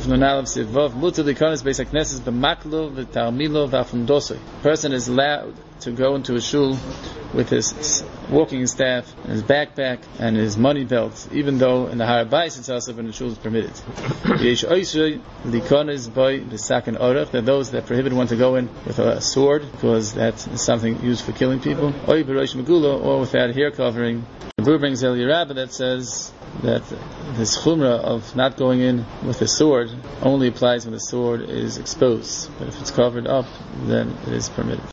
Person is allowed to go into a shul with his walking staff, and his backpack, and his money belt, even though in the Har Bayis it's also when the shul is permitted. There are those that prohibit one to go in with a sword, because that is something used for killing people, or without hair covering. The Bur brings El Yerabah that says that this chumrah of not going in with a sword only applies when the sword is exposed, but if it's covered up, then it is permitted.